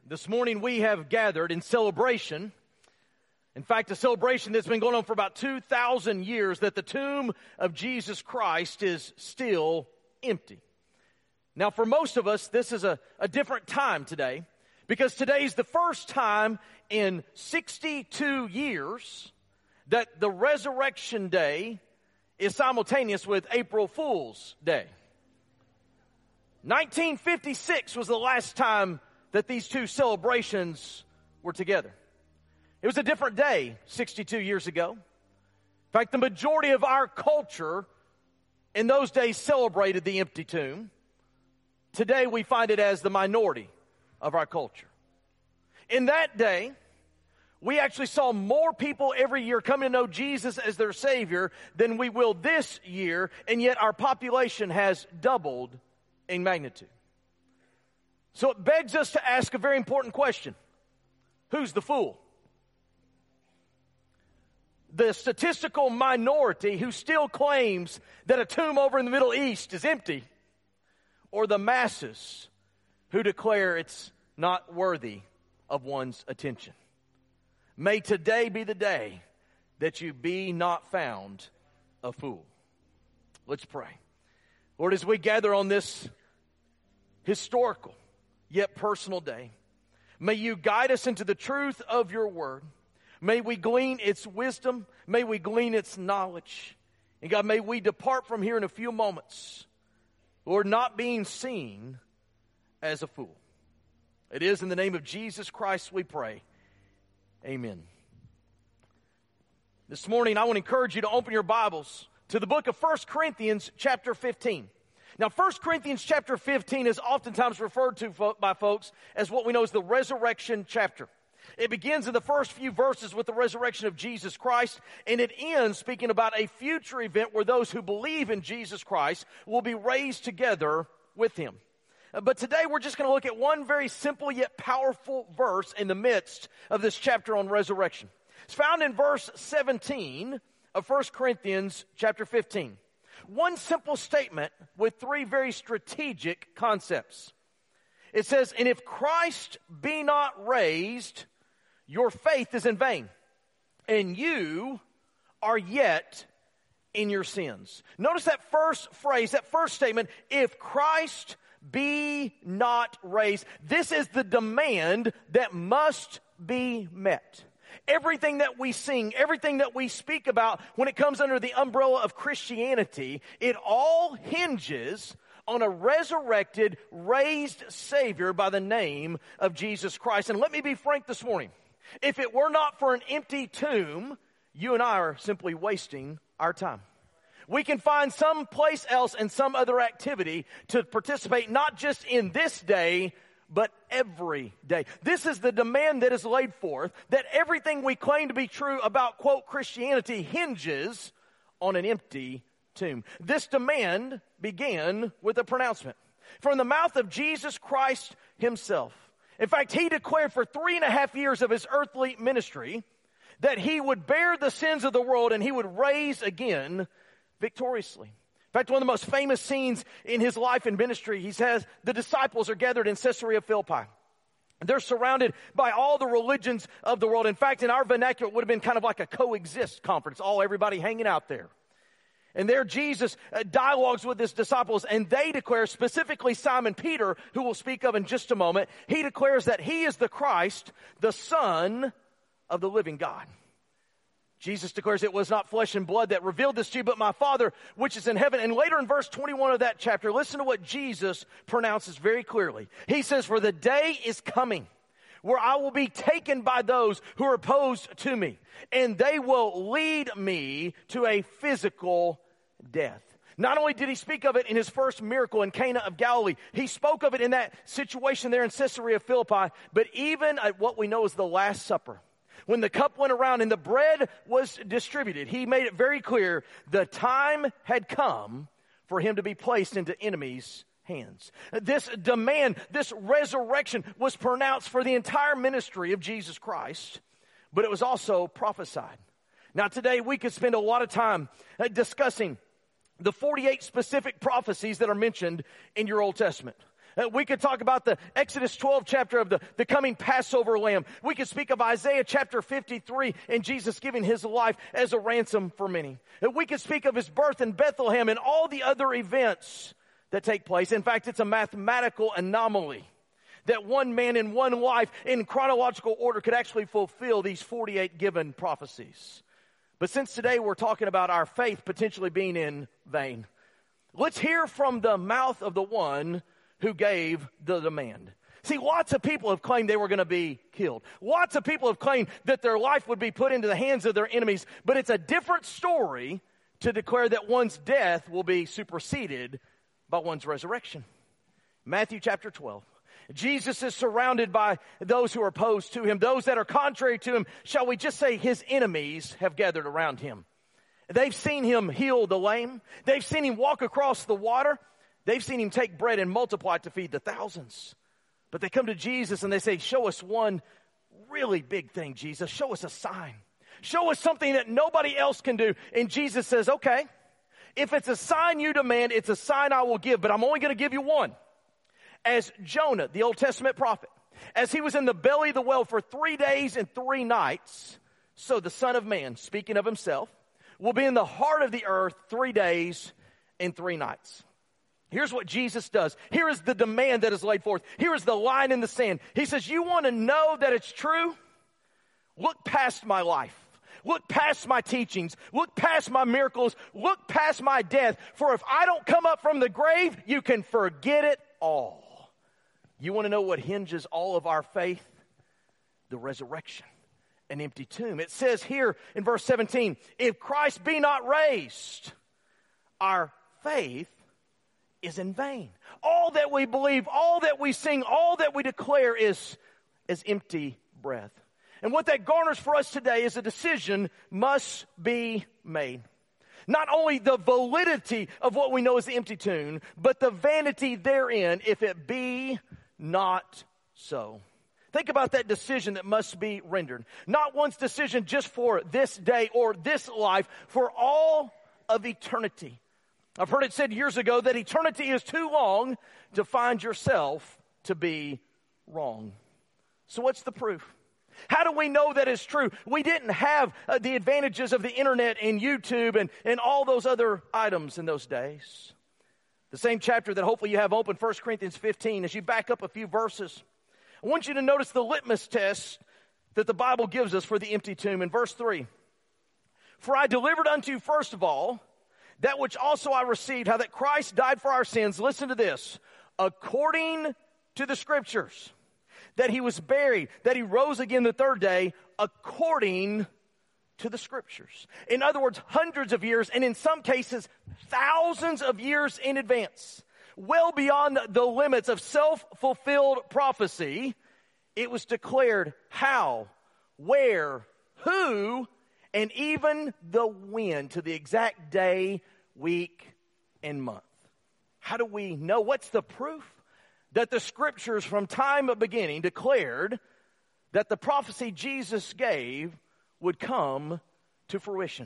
This morning we have gathered in celebration, in fact, a celebration that's been going on for about 2,000 years, that the tomb of Jesus Christ is still empty. Now, for most of us, this is a different time today, because today is the first time in 62 years that the Resurrection Day is simultaneous with April Fool's Day. 1956 was the last time that these two celebrations were together. It was a different day 62 years ago. In fact, the majority of our culture in those days celebrated the empty tomb. Today we find it as the minority of our culture. In that day, we actually saw more people every year come to know Jesus as their Savior than we will this year, and yet our population has doubled in magnitude. So it begs us to ask a very important question. Who's the fool? The statistical minority who still claims that a tomb over in the Middle East is empty, or the masses who declare it's not worthy of one's attention? May today be the day that you be not found a fool. Let's pray. Lord, as we gather on this historical yet personal day, may you guide us into the truth of your word. May we glean its wisdom. May we glean its knowledge. And God, may we depart from here in a few moments, Lord, not being seen as a fool. It is in the name of Jesus Christ we pray. Amen. This morning I want to encourage you to open your Bibles to the book of 1 Corinthians chapter 15. Now, 1 Corinthians chapter 15 is oftentimes referred to by folks as what we know as the resurrection chapter. It begins in the first few verses with the resurrection of Jesus Christ, and it ends speaking about a future event where those who believe in Jesus Christ will be raised together with him. But today we're just going to look at one very simple yet powerful verse in the midst of this chapter on resurrection. It's found in verse 17 of 1 Corinthians chapter 15. One simple statement with three very strategic concepts. It says, "And if Christ be not raised, your faith is in vain, and you are yet in your sins." Notice that first phrase, that first statement, if Christ be not raised. This is the demand that must be met. Everything that we sing, everything that we speak about when it comes under the umbrella of Christianity, it all hinges on a resurrected, raised Savior by the name of Jesus Christ. And let me be frank this morning. If it were not for an empty tomb, you and I are simply wasting our time. We can find some place else and some other activity to participate, not just in this day, but every day. This is the demand that is laid forth, that everything we claim to be true about, quote, Christianity hinges on an empty tomb. This demand began with a pronouncement from the mouth of Jesus Christ himself. In fact, he declared for 3.5 years of his earthly ministry that he would bear the sins of the world and he would raise again victoriously. In fact, one of the most famous scenes in his life and ministry, he says the disciples are gathered in Caesarea Philippi. They're surrounded by all the religions of the world. In fact, in our vernacular, it would have been kind of like a coexist conference, everybody hanging out there. And there Jesus dialogues with his disciples, and they declare, specifically Simon Peter, who we'll speak of in just a moment, he declares that he is the Christ, the Son of the living God. Jesus declares, "It was not flesh and blood that revealed this to you, but my Father which is in heaven." And later in verse 21 of that chapter, listen to what Jesus pronounces very clearly. He says, "For the day is coming where I will be taken by those who are opposed to me, and they will lead me to a physical death." Not only did he speak of it in his first miracle in Cana of Galilee, he spoke of it in that situation there in Caesarea Philippi, but even at what we know as the Last Supper, when the cup went around and the bread was distributed, he made it very clear the time had come for him to be placed into enemies' hands. This demand, this resurrection was pronounced for the entire ministry of Jesus Christ, but it was also prophesied. Now today we could spend a lot of time discussing the 48 specific prophecies that are mentioned in your Old Testament. We could talk about the Exodus 12 chapter of the coming Passover lamb. We could speak of Isaiah chapter 53 and Jesus giving his life as a ransom for many. We could speak of his birth in Bethlehem and all the other events that take place. In fact, it's a mathematical anomaly that one man in one life in chronological order could actually fulfill these 48 given prophecies. But since today we're talking about our faith potentially being in vain, let's hear from the mouth of the one who gave the demand. See, lots of people have claimed they were going to be killed. Lots of people have claimed that their life would be put into the hands of their enemies. But it's a different story to declare that one's death will be superseded by one's resurrection. Matthew chapter 12. Jesus is surrounded by those who are opposed to him, those that are contrary to him. Shall we just say his enemies have gathered around him? They've seen him heal the lame. They've seen him walk across the water. They've seen him take bread and multiply it to feed the thousands. But they come to Jesus and they say, show us one really big thing, Jesus. Show us a sign. Show us something that nobody else can do. And Jesus says, okay, if it's a sign you demand, it's a sign I will give, but I'm only going to give you one. As Jonah, the Old Testament prophet, as he was in the belly of the whale for 3 days and 3 nights, so the Son of Man, speaking of himself, will be in the heart of the earth 3 days and 3 nights. Here's what Jesus does. Here is the demand that is laid forth. Here is the line in the sand. He says, you want to know that it's true? Look past my life. Look past my teachings. Look past my miracles. Look past my death. For if I don't come up from the grave, you can forget it all. You want to know what hinges all of our faith? The resurrection. An empty tomb. It says here in verse 17, if Christ be not raised, our faith is in vain. All that we believe, all that we sing, all that we declare is empty breath. And what that garners for us today is a decision must be made. Not only the validity of what we know as the empty tomb, but the vanity therein if it be not so. Think about that decision that must be rendered. Not one's decision just for this day or this life, for all of eternity. I've heard it said years ago that eternity is too long to find yourself to be wrong. So what's the proof? How do we know that it's true? We didn't have the advantages of the internet and YouTube and all those other items in those days. The same chapter that hopefully you have open, 1 Corinthians 15, as you back up a few verses, I want you to notice the litmus test that the Bible gives us for the empty tomb. In verse 3, for I delivered unto you first of all that which also I received, how that Christ died for our sins. Listen to this. According to the Scriptures, that he was buried, that he rose again the 3rd day, according to the Scriptures. In other words, hundreds of years, and in some cases, thousands of years in advance, well beyond the limits of self-fulfilled prophecy, it was declared how, where, who, and even the when, to the exact day, week, and month. How do we know? What's the proof? That the Scriptures from time of beginning declared that the prophecy Jesus gave would come to fruition.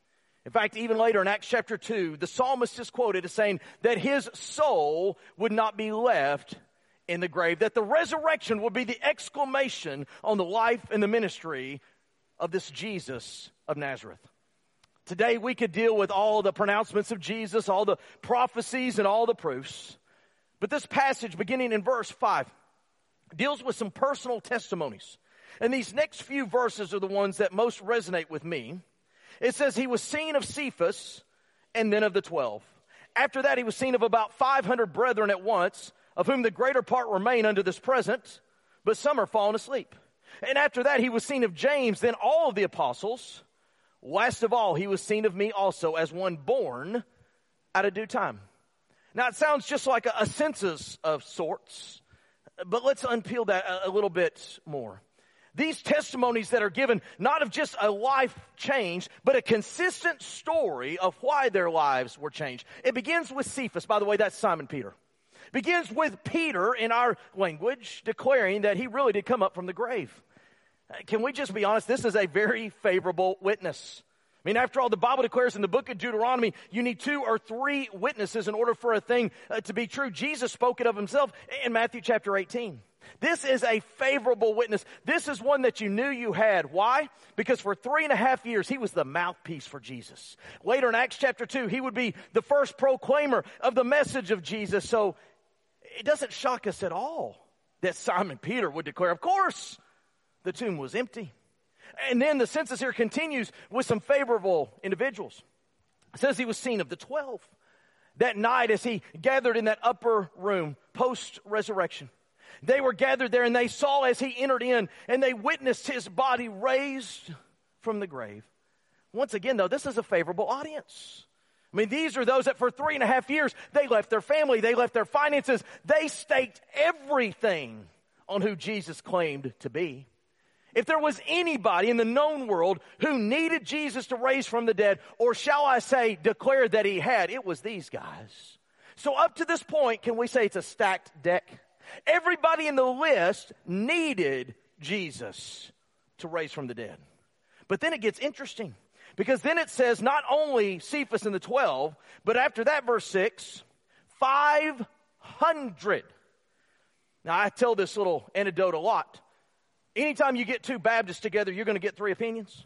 In fact, even later in Acts chapter 2, the psalmist is quoted as saying that his soul would not be left in the grave, that the resurrection would be the exclamation on the life and the ministry of this Jesus of Nazareth. Today we could deal with all the pronouncements of Jesus, all the prophecies and all the proofs. But this passage, beginning in verse 5, deals with some personal testimonies. And these next few verses are the ones that most resonate with me. It says, he was seen of Cephas and then of the 12. After that, he was seen of about 500 brethren at once, of whom the greater part remain unto this present, but some are fallen asleep. And after that, he was seen of James, then all of the apostles. Last of all, he was seen of me also, as one born at a due time. Now, it sounds just like a census of sorts, but let's unpeel that a little bit more. These testimonies that are given, not of just a life change, but a consistent story of why their lives were changed. It begins with Cephas. By the way, that's Simon Peter. It begins with Peter in our language, declaring that he really did come up from the grave. Can we just be honest? This is a very favorable witness. I mean, after all, the Bible declares in the book of Deuteronomy, you need 2 or 3 witnesses in order for a thing to be true. Jesus spoke it of himself in Matthew chapter 18. This is a favorable witness. This is one that you knew you had. Why? Because for 3.5 years, he was the mouthpiece for Jesus. Later in Acts chapter 2, he would be the first proclaimer of the message of Jesus. So it doesn't shock us at all that Simon Peter would declare, of course, the tomb was empty. And then the census here continues with some favorable individuals. It says he was seen of the 12 that night as he gathered in that upper room post-resurrection. They were gathered there and they saw as he entered in and they witnessed his body raised from the grave. Once again, though, this is a favorable audience. I mean, these are those that for 3.5 years, they left their family, they left their finances. They staked everything on who Jesus claimed to be. If there was anybody in the known world who needed Jesus to raise from the dead, or shall I say, declared that he had, it was these guys. So up to this point, can we say it's a stacked deck? Everybody in the list needed Jesus to raise from the dead. But then it gets interesting, because then it says not only Cephas and the 12, but after that, verse 6, 500. Now, I tell this little anecdote a lot. Anytime you get 2 Baptists together, you're going to get 3 opinions.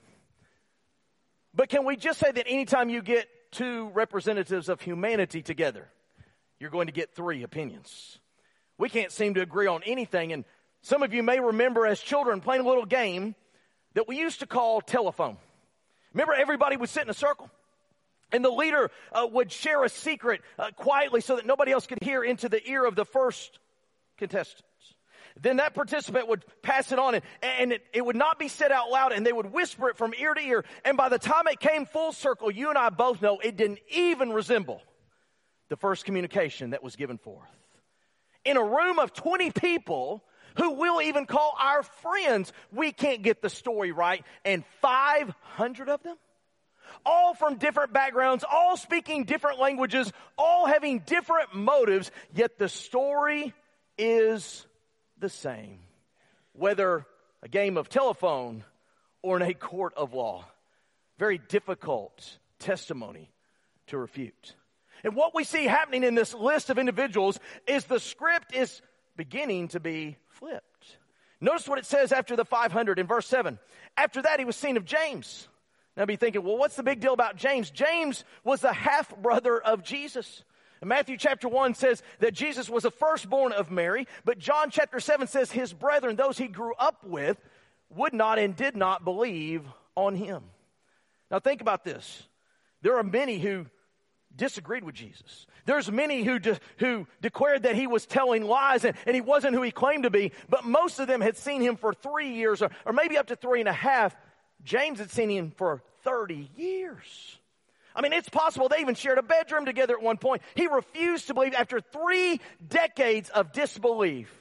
But can we just say that anytime you get 2 representatives of humanity together, you're going to get 3 opinions? We can't seem to agree on anything. And some of you may remember as children playing a little game that we used to call telephone. Remember, everybody would sit in a circle, and the leader would share a secret quietly so that nobody else could hear into the ear of the first contestant. Then that participant would pass it on, and it would not be said out loud, and they would whisper it from ear to ear. And by the time it came full circle, you and I both know it didn't even resemble the first communication that was given forth. In a room of 20 people who we'll even call our friends, we can't get the story right. And 500 of them, all from different backgrounds, all speaking different languages, all having different motives, yet the story is the same, whether a game of telephone or in a court of law. Very difficult testimony to refute. And what we see happening in this list of individuals is the script is beginning to be flipped. Notice what it says after the 500 in verse 7. After that, he was seen of James. Now be thinking, well, what's the big deal about James? James was the half-brother of Jesus. And Matthew chapter 1 says that Jesus was the firstborn of Mary, but John chapter 7 says his brethren, those he grew up with, would not and did not believe on him. Now think about this. There are many who disagreed with Jesus. There's many who declared that he was telling lies and he wasn't who he claimed to be, but most of them had seen him for 3 years or maybe up to 3.5. James had seen him for 30 years. I mean, it's possible they even shared a bedroom together at one point. He refused to believe. After 3 decades of disbelief,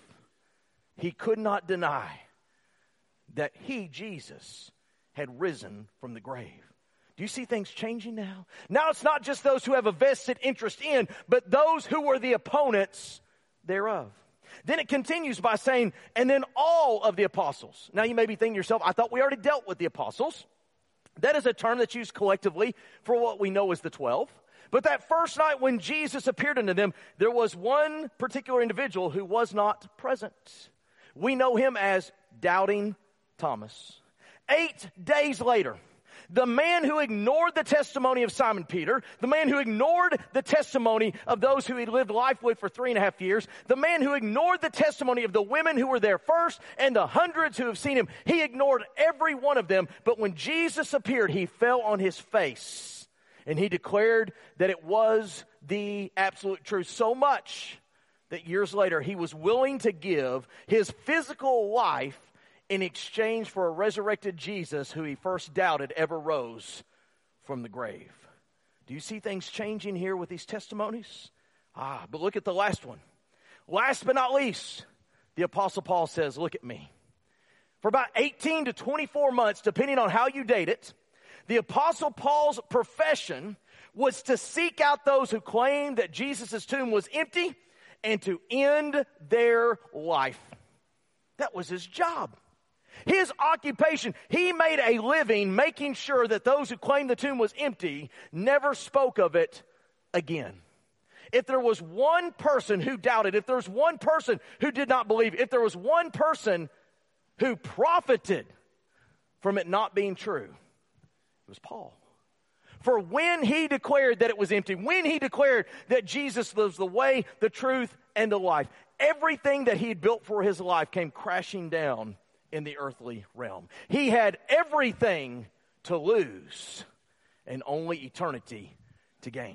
he could not deny that he, Jesus, had risen from the grave. Do you see things changing now? Now it's not just those who have a vested interest in, but those who were the opponents thereof. Then it continues by saying, and then all of the apostles. Now you may be thinking to yourself, I thought we already dealt with the apostles. That is a term that's used collectively for what we know as the 12. But that first night when Jesus appeared unto them, there was one particular individual who was not present. We know him as Doubting Thomas. 8 days later, the man who ignored the testimony of Simon Peter, the man who ignored the testimony of those who he lived life with for 3.5 years, the man who ignored the testimony of the women who were there first and the hundreds who have seen him, he ignored every one of them. But when Jesus appeared, he fell on his face and he declared that it was the absolute truth. So much that years later he was willing to give his physical life in exchange for a resurrected Jesus who he first doubted ever rose from the grave. Do you see things changing here with these testimonies? But look at the last one. Last but not least, the Apostle Paul says, look at me. For about 18 to 24 months, depending on how you date it, the Apostle Paul's profession was to seek out those who claimed that Jesus' tomb was empty and to end their life. That was his job. His occupation, he made a living making sure that those who claimed the tomb was empty never spoke of it again. If there was one person who doubted, if there was one person who did not believe, if there was one person who profited from it not being true, it was Paul. For when he declared that it was empty, when he declared that Jesus was the way, the truth, and the life, everything that he had built for his life came crashing down in the earthly realm. He had everything to lose and only eternity to gain.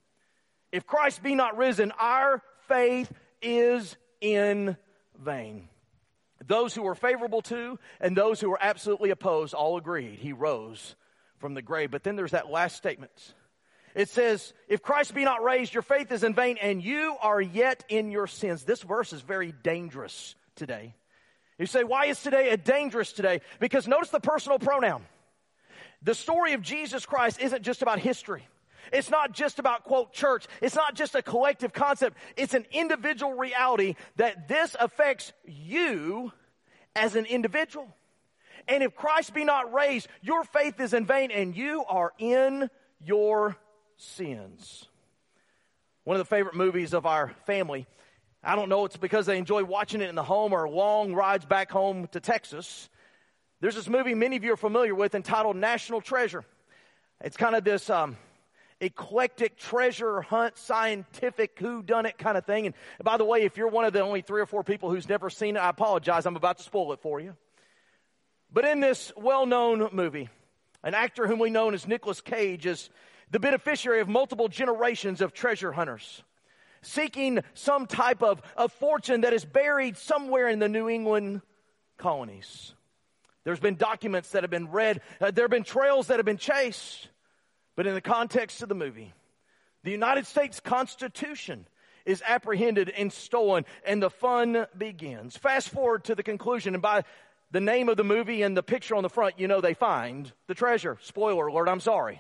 If Christ be not risen, our faith is in vain. Those who were favorable to and those who were absolutely opposed all agreed he rose from the grave. But then there's that last statement. It says, if Christ be not raised, your faith is in vain and you are yet in your sins. This verse is very dangerous today. You say, why is today a dangerous today? Because notice the personal pronoun. The story of Jesus Christ isn't just about history. It's not just about, quote, church. It's not just a collective concept. It's an individual reality that this affects you as an individual. And if Christ be not raised, your faith is in vain and you are in your sins. One of the favorite movies of our family, I don't know, it's because they enjoy watching it in the home or long rides back home to Texas. There's this movie many of you are familiar with entitled National Treasure. It's kind of this eclectic treasure hunt, scientific whodunit kind of thing. And by the way, if you're one of the only 3 or 4 people who's never seen it, I apologize. I'm about to spoil it for you. But in this well-known movie, an actor whom we know as Nicolas Cage is the beneficiary of multiple generations of treasure hunters, seeking some type of fortune that is buried somewhere in the New England colonies. There's been documents that have been read. There have been trails that have been chased. But in the context of the movie, the United States Constitution is apprehended and stolen, and the fun begins. Fast forward to the conclusion, and by the name of the movie and the picture on the front, you know they find the treasure. Spoiler alert, I'm sorry.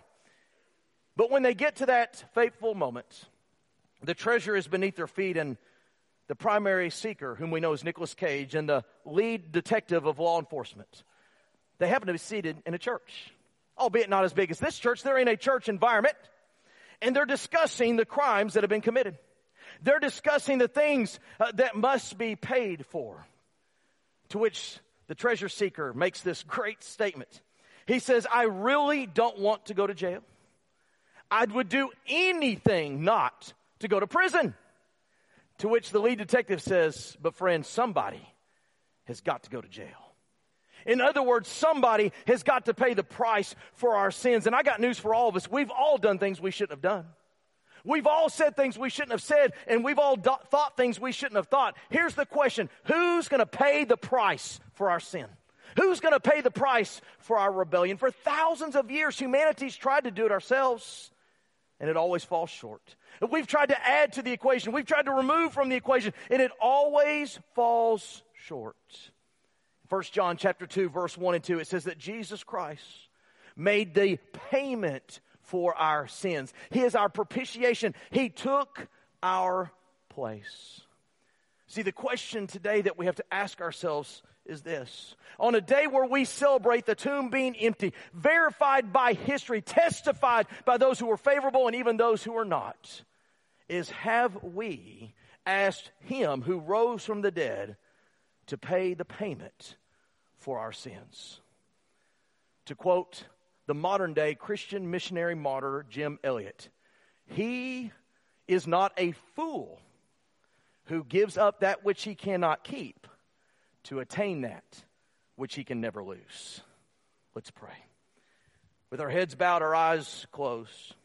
But when they get to that fateful moment, the treasure is beneath their feet, and the primary seeker, whom we know as Nicolas Cage, and the lead detective of law enforcement, they happen to be seated in a church. Albeit not as big as this church, they're in a church environment, and they're discussing the crimes that have been committed. They're discussing the things that must be paid for. To which the treasure seeker makes this great statement. He says, I really don't want to go to jail. I would do anything not to go to prison. To which the lead detective says, but friend, somebody has got to go to jail. In other words, somebody has got to pay the price for our sins. And I got news for all of us. We've all done things we shouldn't have done. We've all said things we shouldn't have said, and we've all thought things we shouldn't have thought. Here's the question. Who's going to pay the price for our sin? Who's going to pay the price for our rebellion? For thousands of years, humanity's tried to do it ourselves, and it always falls short. We've tried to add to the equation. We've tried to remove from the equation, and it always falls short. 1 John chapter 2, verse 1 and 2, it says that Jesus Christ made the payment for our sins. He is our propitiation. He took our place. See, the question today that we have to ask ourselves is this. On a day where we celebrate the tomb being empty, verified by history, testified by those who were favorable and even those who were not, is have we asked Him who rose from the dead to pay the payment for our sins? To quote the modern day Christian missionary martyr Jim Elliot, he is not a fool who gives up that which he cannot keep to attain that which he can never lose. Let's pray. With our heads bowed, our eyes closed.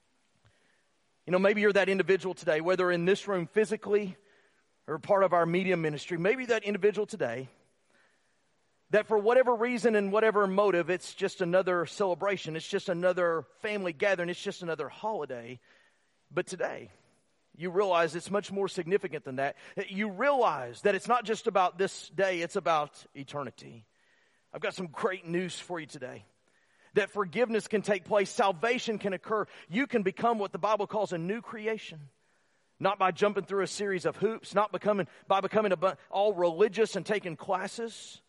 You know, maybe you're that individual today, whether in this room physically or part of our media ministry, maybe that individual today that for whatever reason and whatever motive, it's just another celebration. It's just another family gathering. It's just another holiday. But today, you realize it's much more significant than that. You realize that it's not just about this day, it's about eternity. I've got some great news for you today. That forgiveness can take place. Salvation can occur. You can become what the Bible calls a new creation. Not by jumping through a series of hoops, not by becoming all religious and taking classes,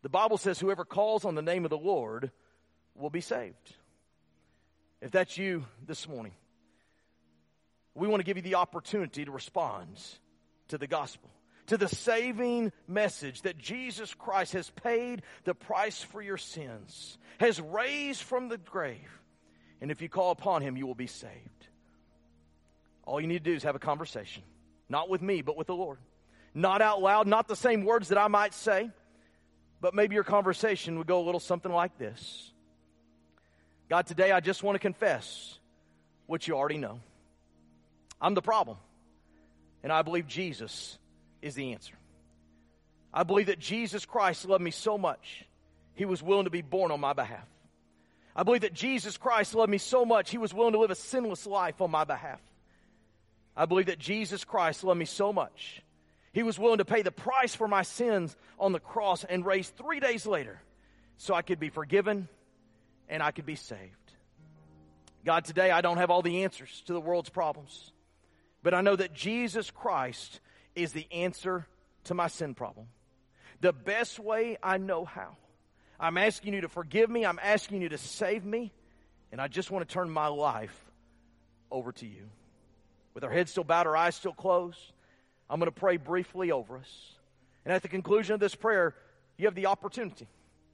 The Bible says whoever calls on the name of the Lord will be saved. If that's you this morning, we want to give you the opportunity to respond to the gospel, to the saving message that Jesus Christ has paid the price for your sins, has raised from the grave, and if you call upon him, you will be saved. All you need to do is have a conversation, not with me, but with the Lord. Not out loud, not the same words that I might say, but maybe your conversation would go a little something like this. God, today I just want to confess what you already know. I'm the problem, and I believe Jesus is the answer. I believe that Jesus Christ loved me so much, he was willing to be born on my behalf. I believe that Jesus Christ loved me so much, he was willing to live a sinless life on my behalf. I believe that Jesus Christ loved me so much, he was willing to pay the price for my sins on the cross and raised 3 days later so I could be forgiven and I could be saved. God, today I don't have all the answers to the world's problems, but I know that Jesus Christ is the answer to my sin problem. The best way I know how. I'm asking you to forgive me. I'm asking you to save me. And I just want to turn my life over to you. With our heads still bowed, our eyes still closed, I'm going to pray briefly over us. And at the conclusion of this prayer, you have the opportunity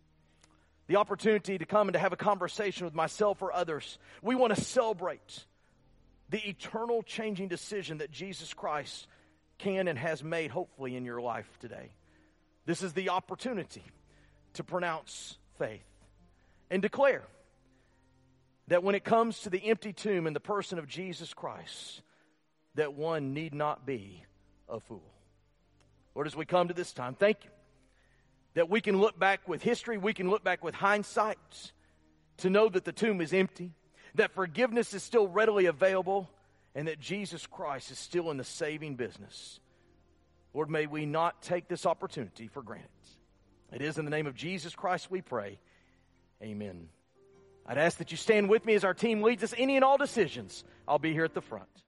to come and to have a conversation with myself or others. We want to celebrate the eternal changing decision that Jesus Christ can and has made, hopefully, in your life today. This is the opportunity to pronounce faith and declare that when it comes to the empty tomb and the person of Jesus Christ, that one need not be a fool. Lord, as we come to this time, thank you that we can look back with history, we can look back with hindsight to know that the tomb is empty, that forgiveness is still readily available, and that Jesus Christ is still in the saving business. Lord, may we not take this opportunity for granted. It is in the name of Jesus Christ we pray. Amen. I'd ask that you stand with me as our team leads us any and all decisions. I'll be here at the front.